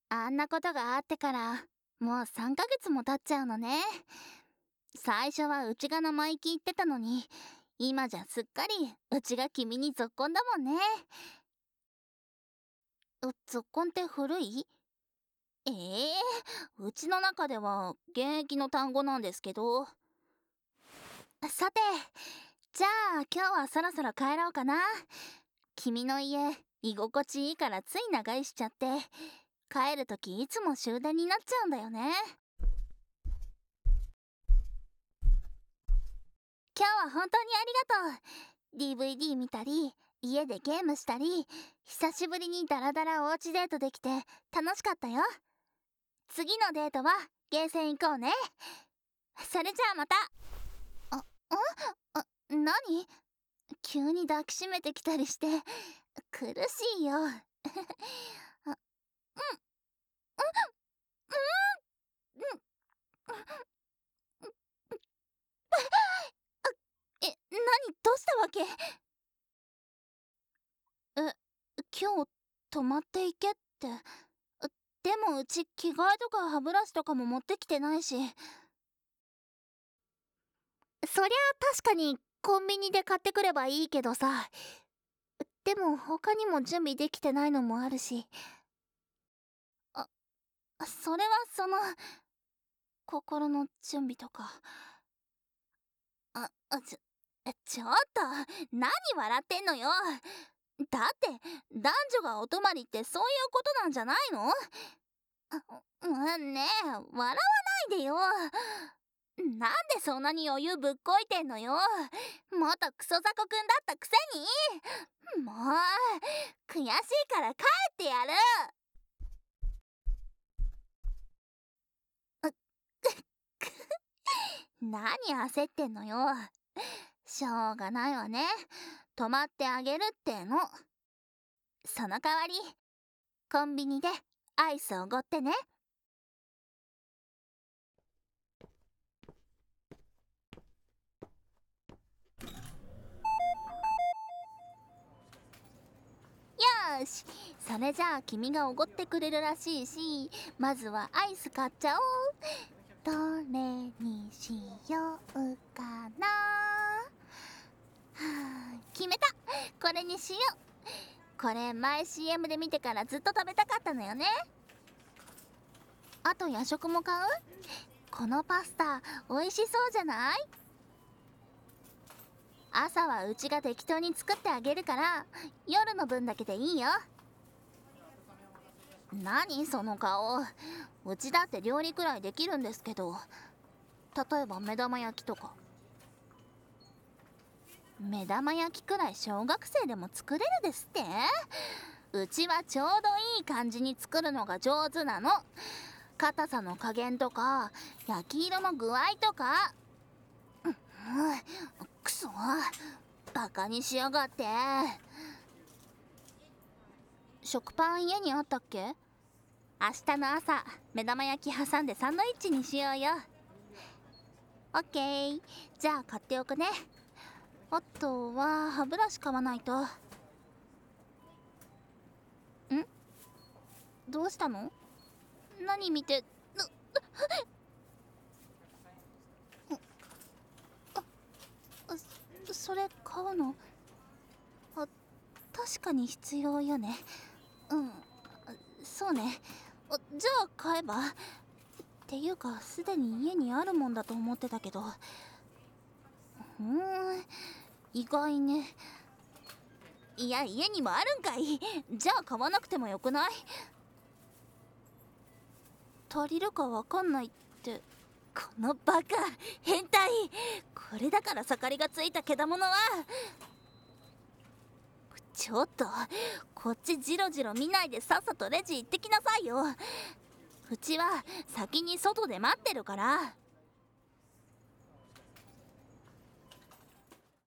あんなことがあってからもう3ヶ月も経っちゃうのね。最初はうちが生意気言ってたのに、今じゃすっかりうちが君にぞっこんだもんね。ぞっこんって古い？ええうちの中では現役の単語なんですけど。さて、じゃあ今日はそろそろ帰ろうかな。君の家居心地いいからつい長居しちゃって、帰るときいつも終電になっちゃうんだよね。今日は本当にありがとう。 DVD 見たり家でゲームしたり、久しぶりにダラダラおうちデートできて楽しかったよ。次のデートはゲーセン行こうね。それじゃあまた。何？急に抱きしめてきたりして苦しいよ。あ、何？どうしたわけ？今日泊まっていけって。でもうち着替えとか歯ブラシとかも持ってきてないし。そりゃ確かにコンビニで買ってくればいいけどさ。でも他にも準備できてないのもあるし。あ、それは心の準備とか。ちょっと、何笑ってんのよ。だって男女がお泊まりってそういうことなんじゃないの？ねえ、笑わないでよ。なんでそんなに余裕ぶっこいてんのよ。元クソザコくんだったくせに。もう悔しいから帰ってやる。何焦ってんのよ。しょうがないわね。泊まってあげるっての。その代わりコンビニでアイスおごってね。よし、それじゃあ君がおごってくれるらしいし、まずはアイス買っちゃおう。どれにしようかな。決めた。これにしよう。これ前 CM で見てからずっと食べたかったのよね。あと夜食も買う？このパスタ美味しそうじゃない？朝はうちが適当に作ってあげるから、夜の分だけでいいよ。何その顔。うちだって料理くらいできるんですけど。例えば目玉焼きとか。目玉焼きくらい小学生でも作れるですって？うちはちょうどいい感じに作るのが上手なの。硬さの加減とか焼き色の具合とか。くそ、バカにしやがって。食パン家にあったっけ？明日の朝目玉焼き挟んでサンドイッチにしようよ。オッケー、じゃあ買っておくね。あとは歯ブラシ買わないと。どうしたの？何見て。それ買うの？確かに必要よね。そうね。じゃあ買えば。っていうかすでに家にあるもんだと思ってたけど。意外ね。いや、家にもあるんかい。じゃあ買わなくてもよくない？足りるかわかんないって。このバカ変態。これだから盛りがついたけだものは。ちょっとこっちジロジロ見ないでさっさとレジ行ってきなさいよ。うちは先に外で待ってるから。